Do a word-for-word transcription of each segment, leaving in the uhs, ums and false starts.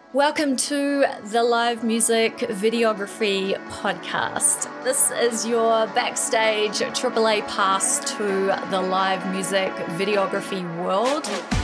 Welcome to the Live Music Videography Podcast. This is your backstage triple A pass to the live music videography world.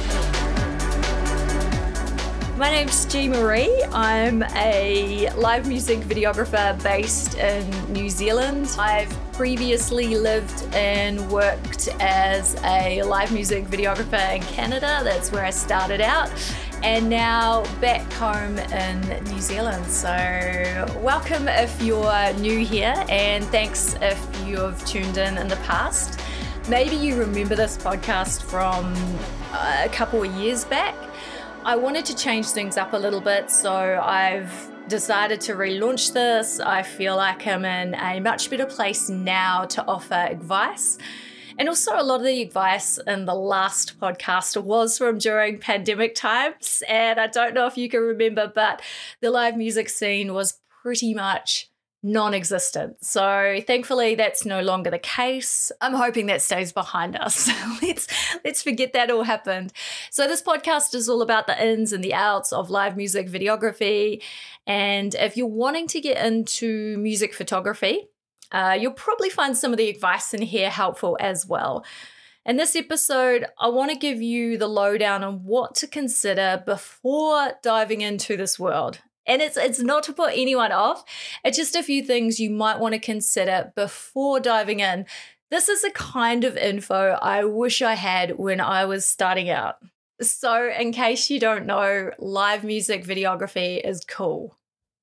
My name's G Marie. I'm a live music videographer based in New Zealand. I've previously lived and worked as a live music videographer in Canada. That's where I started out. And now back home in New Zealand. So welcome if you're new here, and thanks if you've tuned in in the past. Maybe you remember this podcast from a couple of years back. I wanted to change things up a little bit, so I've decided to relaunch this. I feel like I'm in a much better place now to offer advice. And also a lot of the advice in the last podcast was from during pandemic times. And I don't know if you can remember, but the live music scene was pretty much non-existent. So thankfully that's no longer the case. I'm hoping that stays behind us. let's let's forget that all happened. So this podcast is all about the ins and the outs of live music videography. And if you're wanting to get into music photography, Uh, you'll probably find some of the advice in here helpful as well. In this episode, I want to give you the lowdown on what to consider before diving into this world. And it's it's not to put anyone off. It's just a few things you might want to consider before diving in. This is the kind of info I wish I had when I was starting out. So in case you don't know, live music videography is cool.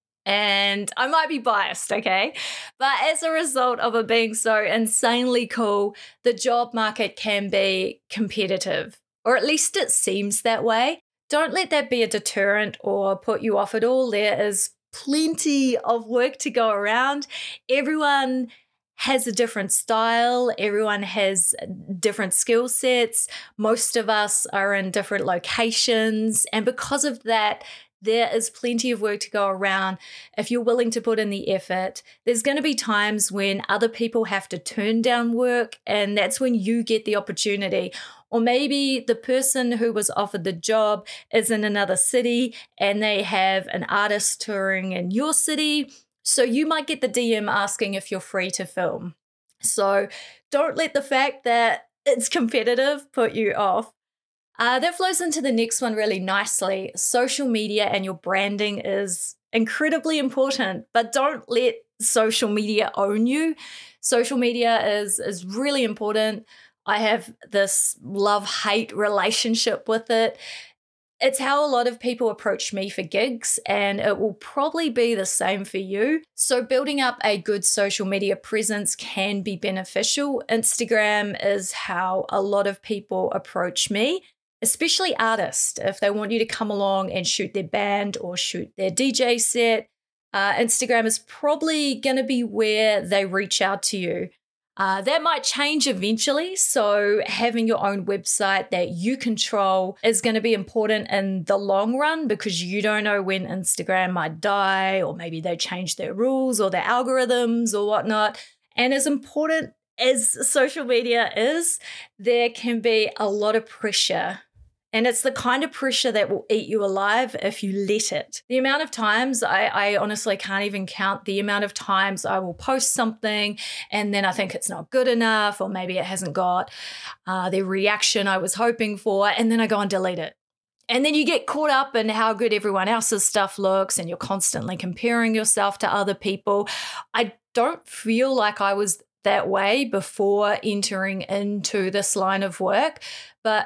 And I might be biased, okay? But as a result of it being so insanely cool, the job market can be competitive, or at least it seems that way. Don't let that be a deterrent or put you off at all. There is plenty of work to go around. Everyone has a different style. Everyone has different skill sets. Most of us are in different locations. And because of that, there is plenty of work to go around. If you're willing to put in the effort, there's going to be times when other people have to turn down work, and that's when you get the opportunity. Or maybe the person who was offered the job is in another city and they have an artist touring in your city. So you might get the D M asking if you're free to film. So don't let the fact that it's competitive put you off. Uh, that flows into the next one really nicely. Social media and your branding is incredibly important, but don't let social media own you. Social media is, is really important. I have this love-hate relationship with it. It's how a lot of people approach me for gigs, and it will probably be the same for you. So building up a good social media presence can be beneficial. Instagram is how a lot of people approach me, especially artists. If they want you to come along and shoot their band or shoot their D J set, uh, Instagram is probably going to be where they reach out to you. Uh, that might change eventually, so having your own website that you control is going to be important in the long run, because you don't know when Instagram might die, or maybe they change their rules or their algorithms or whatnot. And as important as social media is, there can be a lot of pressure. And it's the kind of pressure that will eat you alive if you let it. The amount of times, I, I honestly can't even count the amount of times I will post something and then I think it's not good enough, or maybe it hasn't got uh, the reaction I was hoping for, and then I go and delete it. And then you get caught up in how good everyone else's stuff looks, and you're constantly comparing yourself to other people. I don't feel like I was that way before entering into this line of work, but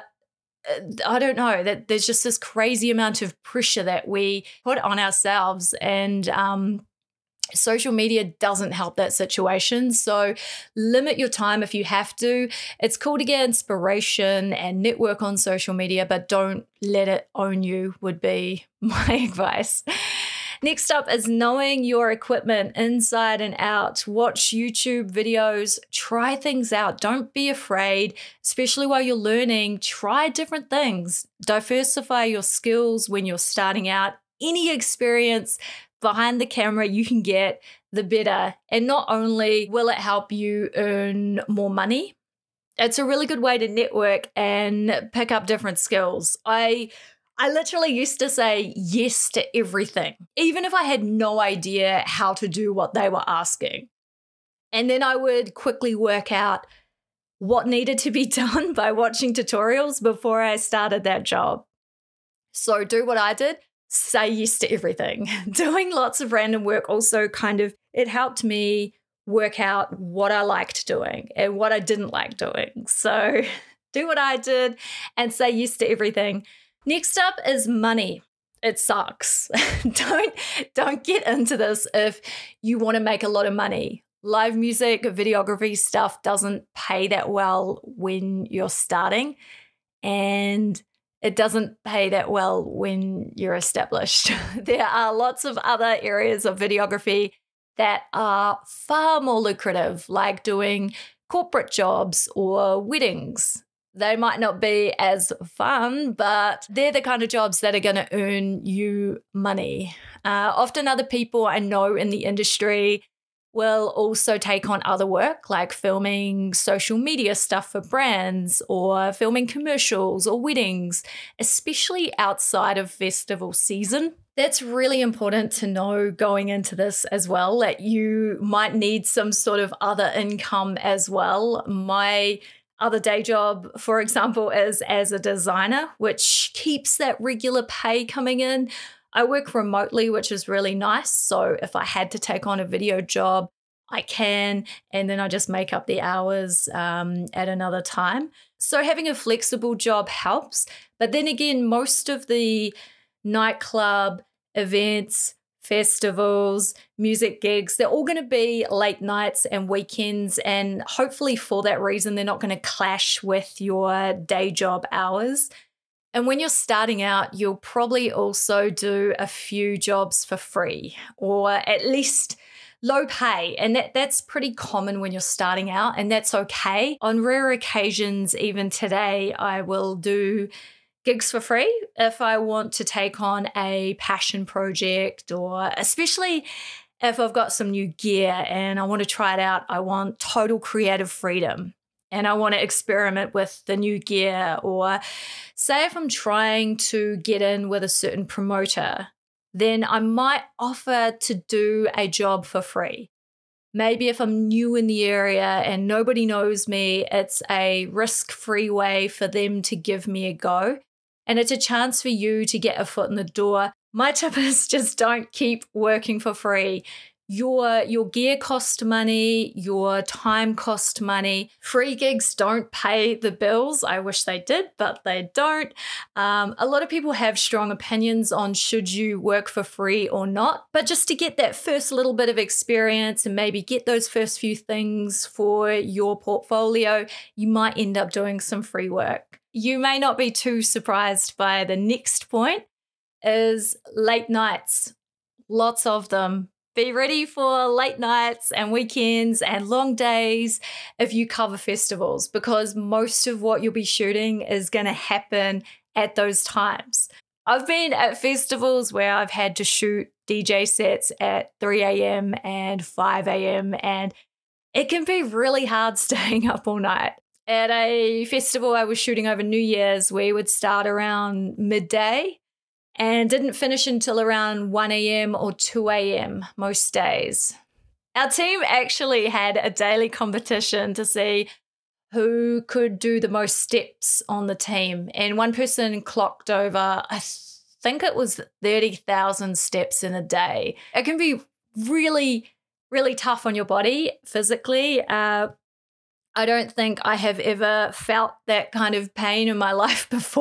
I don't know, that there's just this crazy amount of pressure that we put on ourselves, and um, social media doesn't help that situation. So limit your time if you have to. It's cool to get inspiration and network on social media, but don't let it own you would be my advice. Next up is knowing your equipment inside and out. Watch YouTube videos, try things out. Don't be afraid, especially while you're learning. Try different things. Diversify your skills when you're starting out. Any experience behind the camera you can get, the better. And not only will it help you earn more money, it's a really good way to network and pick up different skills. I I literally used to say yes to everything, even if I had no idea how to do what they were asking. And then I would quickly work out what needed to be done by watching tutorials before I started that job. So do what I did, say yes to everything. Doing lots of random work also kind of, it helped me work out what I liked doing and what I didn't like doing. So do what I did and say yes to everything. Next up is money. It sucks. don't, don't get into this if you want to make a lot of money. Live music, videography stuff doesn't pay that well when you're starting, and it doesn't pay that well when you're established. There are lots of other areas of videography that are far more lucrative, like doing corporate jobs or weddings. They might not be as fun, but they're the kind of jobs that are going to earn you money. Uh, often other people I know in the industry will also take on other work like filming social media stuff for brands or filming commercials or weddings, especially outside of festival season. That's really important to know going into this as well, that you might need some sort of other income as well. My other day job, for example, is as a designer, which keeps that regular pay coming in. I work remotely, which is really nice. So if I had to take on a video job, I can, and then I just make up the hours um, at another time. So having a flexible job helps. But then again, most of the nightclub events, festivals, music gigs, they're all going to be late nights and weekends. And hopefully for that reason, they're not going to clash with your day job hours. And when you're starting out, you'll probably also do a few jobs for free or at least low pay. And that, that's pretty common when you're starting out, and that's okay. On rare occasions, even today, I will do gigs for free if I want to take on a passion project, or especially if I've got some new gear and I want to try it out. I want total creative freedom and I want to experiment with the new gear. Or say if I'm trying to get in with a certain promoter, then I might offer to do a job for free. Maybe if I'm new in the area and nobody knows me, it's a risk-free way for them to give me a go. And it's a chance for you to get a foot in the door. My tip is just don't keep working for free. Your, your gear costs money, your time costs money. Free gigs don't pay the bills. I wish they did, but they don't. Um, a lot of people have strong opinions on should you work for free or not. But just to get that first little bit of experience and maybe get those first few things for your portfolio, you might end up doing some free work. You may not be too surprised by the next point is late nights. Lots of them. Be ready for late nights and weekends and long days if you cover festivals, because most of what you'll be shooting is going to happen at those times. I've been at festivals where I've had to shoot D J sets at three a.m. and five a.m. and it can be really hard staying up all night. At a festival I was shooting over New Year's, we would start around midday and didn't finish until around one a.m. or two a.m. most days. Our team actually had a daily competition to see who could do the most steps on the team. And one person clocked over, I think it was thirty thousand steps in a day. It can be really, really tough on your body physically. Uh, I don't think I have ever felt that kind of pain in my life before.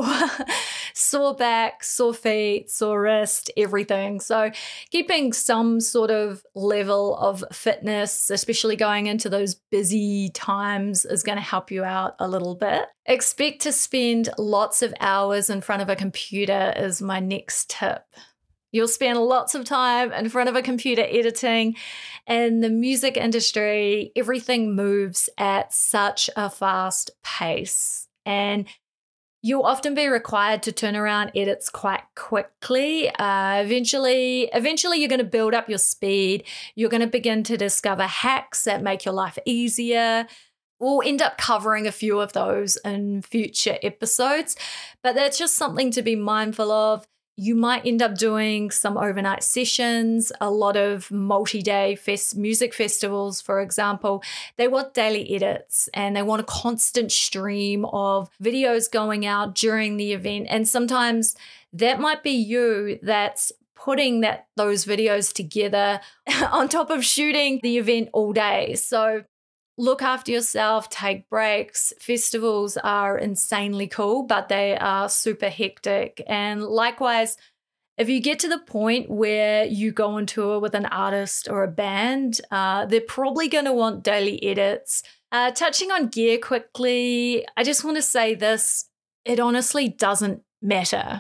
Sore back, sore feet, sore wrist, everything. So keeping some sort of level of fitness, especially going into those busy times, is going to help you out a little bit. Expect to spend lots of hours in front of a computer is my next tip. You'll spend lots of time in front of a computer editing. In the music industry, everything moves at such a fast pace, and you'll often be required to turn around edits quite quickly. Uh, eventually, eventually, you're going to build up your speed. You're going to begin to discover hacks that make your life easier. We'll end up covering a few of those in future episodes, but that's just something to be mindful of. You might end up doing some overnight sessions, a lot of multi-day fest- music festivals, for example. They want daily edits and they want a constant stream of videos going out during the event. And sometimes that might be you that's putting that those videos together on top of shooting the event all day. So look after yourself, take breaks. Festivals are insanely cool, but they are super hectic. And likewise, if you get to the point where you go on tour with an artist or a band, uh, they're probably going to want daily edits. Uh, touching on gear quickly, I just want to say this, it honestly doesn't matter.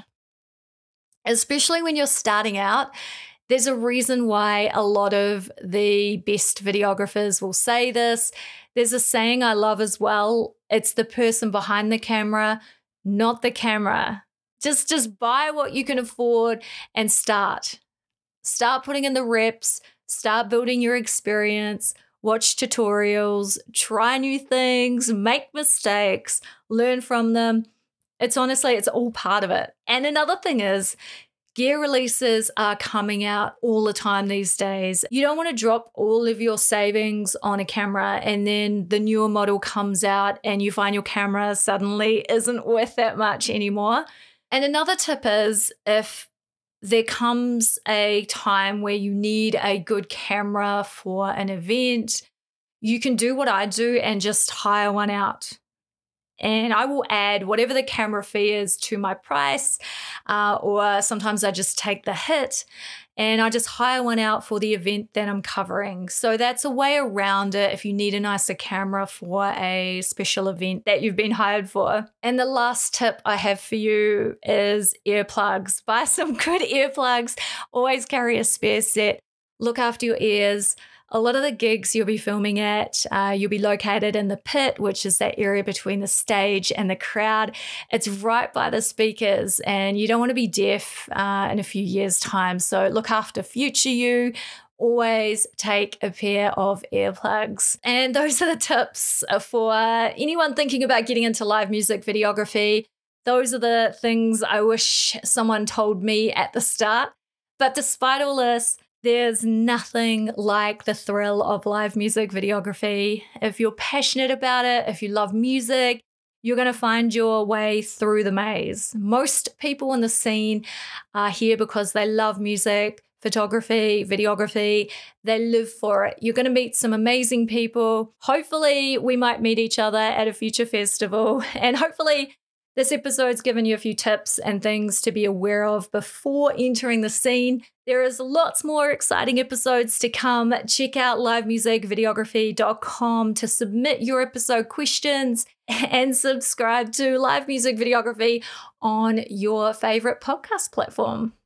Especially when you're starting out. There's a reason why a lot of the best videographers will say this. There's a saying I love as well. It's the person behind the camera, not the camera. Just, just buy what you can afford and start. Start putting in the reps, start building your experience, watch tutorials, try new things, make mistakes, learn from them. It's honestly, it's all part of it. And another thing is, gear releases are coming out all the time these days. You don't want to drop all of your savings on a camera and then the newer model comes out and you find your camera suddenly isn't worth that much anymore. And another tip is if there comes a time where you need a good camera for an event, you can do what I do and just hire one out. And I will add whatever the camera fee is to my price, uh, or sometimes I just take the hit and I just hire one out for the event that I'm covering. So that's a way around it if you need a nicer camera for a special event that you've been hired for. And the last tip I have for you is earplugs. Buy some good earplugs. Always carry a spare set. Look after your ears. A lot of the gigs you'll be filming at, uh, you'll be located in the pit, which is that area between the stage and the crowd. It's right by the speakers and you don't want to be deaf uh, in a few years' time. So look after future you. Always take a pair of earplugs. And those are the tips for anyone thinking about getting into live music videography. Those are the things I wish someone told me at the start. But despite all this, there's nothing like the thrill of live music videography. If you're passionate about it, if you love music, you're going to find your way through the maze. Most people in the scene are here because they love music, photography, videography. They live for it. You're going to meet some amazing people. Hopefully, we might meet each other at a future festival. And hopefully, this episode's given you a few tips and things to be aware of before entering the scene. There is lots more exciting episodes to come. Check out live music videography dot com to submit your episode questions and subscribe to Live Music Videography on your favorite podcast platform.